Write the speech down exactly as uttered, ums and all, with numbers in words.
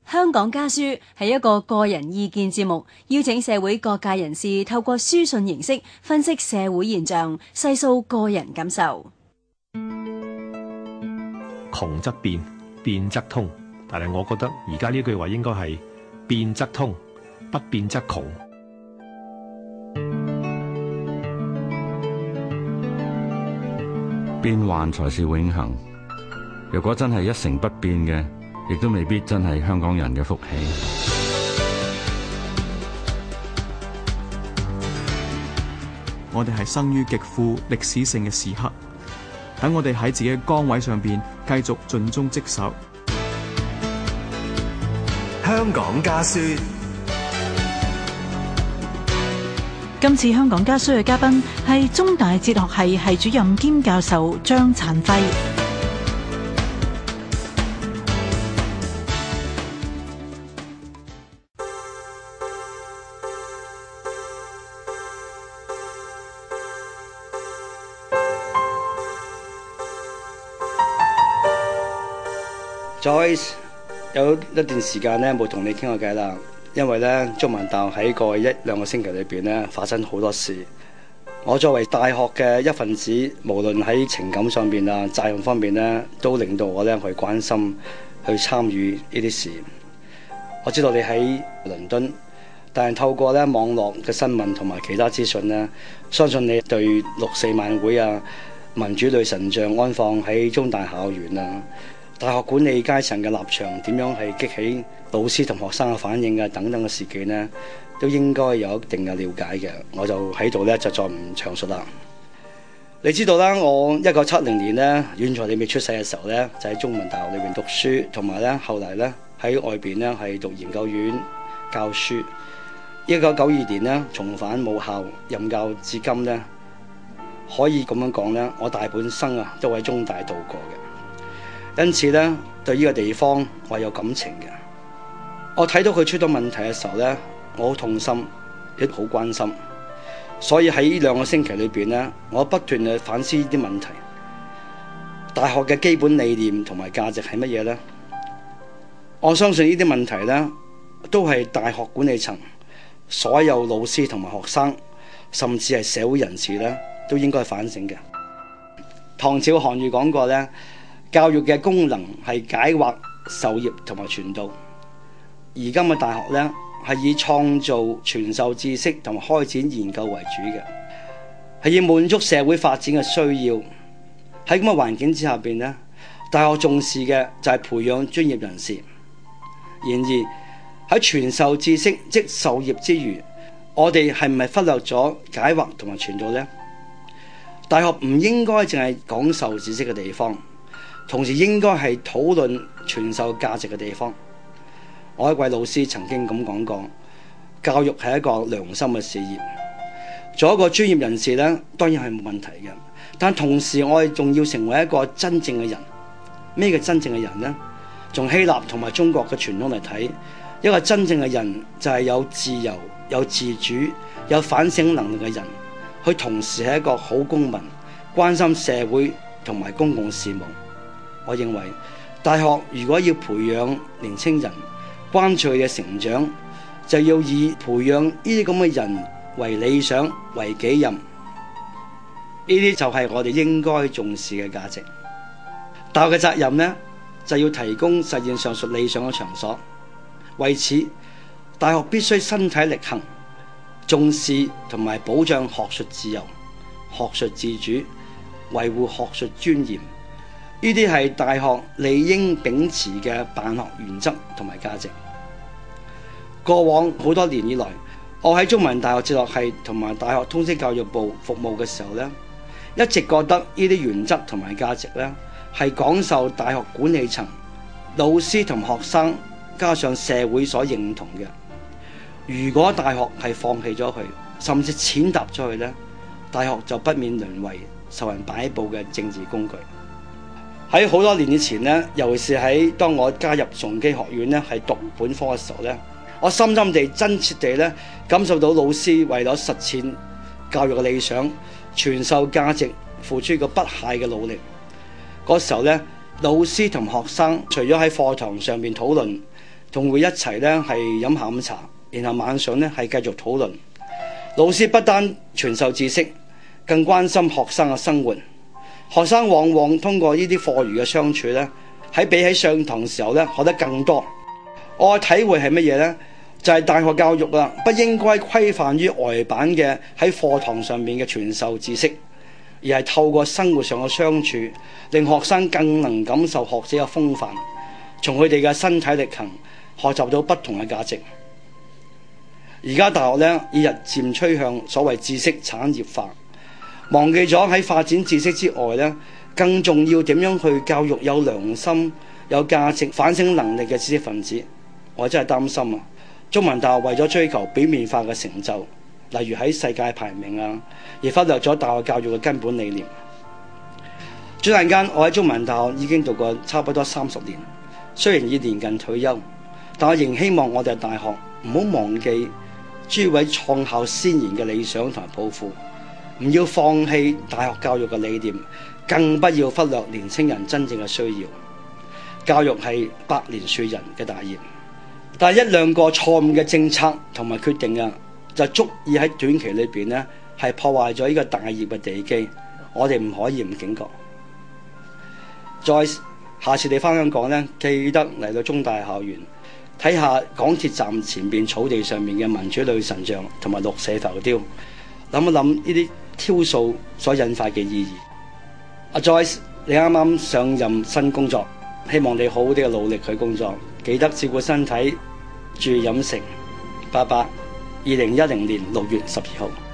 香港家書係一個個人意見節目，邀請社會各界人士透過書信形式分析社會現象，細數個人感受。 窮則變，變則通，但係我覺得而家呢句話應該係變則通，不變則窮。 變幻才是永恆，如果真係一成不變嘅，亦都未必真係香港人嘅福氣。 我哋係生於極富歷史性嘅時刻，等我哋喺自己嘅崗位上邊繼續盡忠職守。 香港家書。 今次香港家書嘅嘉賓係中大哲學系系主任兼教授張燦輝。 Joyce， 有一段時間咧冇同你傾過偈啦，因為咧中文大學喺過去一兩個星期裏邊咧發生好多事。我作為大學嘅一份子，無論喺情感上邊啊、責任方面咧，都令到我咧去關心、去參與呢啲事。我知道你喺倫敦，但係透過咧網絡嘅新聞同埋其他資訊咧，相信你對六四晚會啊、民主女神像安放喺中大校園啊、大學管理階層嘅立場點樣係激起老師同學生嘅反應啊等等嘅事件呢，都應該有一定嘅了解嘅。我就喺度咧就再唔詳述啦。你知道啦，我一九七零年呢，遠在你未出世嘅時候呢，就喺中文大學裏邊讀書，同埋咧後嚟咧喺外邊呢係讀研究院教書。一九九二年呢，重返母校任教至今呢，可以咁樣講呢，我大半生啊都喺中大度過嘅。因此咧，對呢個地方我有感情嘅。我睇到佢出咗問題嘅時候咧，我好痛心，亦好關心。所以喺呢兩個星期裏邊咧，我不斷去反思呢啲問題。大學嘅基本理念同埋價值係乜嘢咧？我相信呢啲問題咧，都係大學管理層、所有老師同埋學生，甚至係社會人士咧，都應該反省嘅。唐朝韓愈講過咧，教育嘅功能係解惑、授業同埋傳道。而今嘅大學呢，係以創造、傳授知識同埋開展研究為主嘅，係以滿足社會發展嘅需要。喺咁嘅環境之下邊呢，大學重視嘅就係培養專業人士。然而喺傳授知識即授業之餘，我哋係唔係忽略咗解惑同埋傳道呢？大學唔應該淨係講授知識嘅地方，同時應該係討論傳授價值嘅地方。我一位老師曾經咁講過，教育係一個良心嘅事業。做一個專業人士呢，當然係冇問題嘅，但同時我哋仲要成為一個真正嘅人。咩叫真正嘅人呢？從希臘同埋中國嘅傳統嚟睇，一個真正嘅人就係有自由、有自主、有反省能力嘅人。佢同時係一個好公民，關心社會同埋公共事務。我認為大學如果要培養年青人，關注佢嘅成長，就要以培養呢啲咁嘅人為理想、為己任。呢啲就係我哋應該重視嘅價值。大學嘅責任呢，就要提供實現上述理想嘅場所。為此，大學必須身體力行，重視同埋保障學術自由、學術自主，維護學術尊嚴。呢啲係大學理應秉持嘅辦學原則同埋價值。過往好多年以來，我喺中文大學哲學系同埋大學通識教育部服務嘅時候呢，一直覺得呢啲原則同埋價值呢，係廣受大學管理層、老師同學生加上社會所認同嘅。如果大學係放棄咗佢，甚至踐踏咗佢呢，大學就不免淪為受人擺佈嘅政治工具。喺好多年以前呢，尤其是喺當我加入崇基學院呢，係讀本科嘅時候呢，我深深地、真切地呢感受到老師為咗實踐教育嘅理想、傳授價值，付出一個不懈嘅努力。嗰時候呢，老師同學生除咗喺課堂上面討論， 同會一齊咧係飲下午茶，然後晚上咧係繼續討論。老師不單傳授知識，更關心學生嘅生活。學生往往通過呢啲課餘嘅相處咧，喺比起上堂時候咧學得更多。我嘅體會係乜嘢呢？就係大學教育啦，不應該規範於呆板嘅喺課堂上面嘅傳授知識，而係透過生活上嘅相處，令學生更能感受學者嘅風範，從佢哋嘅身體力行學習到不同嘅價值。而家大學咧已日漸趨向所謂知識產業化，忘記咗喺發展知識之外咧，更重要點樣去教育有良心、有價值、反省能力嘅知識分子。我真係擔心啊！中文大學為咗追求表面化嘅成就，例如喺世界排名啊，而忽略咗大學教育嘅根本理念。轉眼間，我喺中文大學已經讀過差不多三十年，雖然已年近退休，但我仍希望我哋大學唔好忘記諸位創校先賢嘅理想同埋抱負，唔要放棄大學教育嘅理念，更不要忽略年青人真正嘅需要。教育係百年樹人嘅大業。但係一兩個錯誤嘅政策同埋決定啊，就足以喺短期裏邊呢係破壞咗呢個大業嘅地基。我哋唔可以唔警覺。再下次你返香港呢，記得嚟到中大校園睇下港鐵站前邊草地上面嘅民主女神像同埋綠社浮雕，諗一諗呢啲挑數所引發嘅意義。阿 Joyce，你啱啱上任新工作，希望你好好啲嘅努力去工作，記得照顧身體，注意飲食。八八二零一零年六月十二號。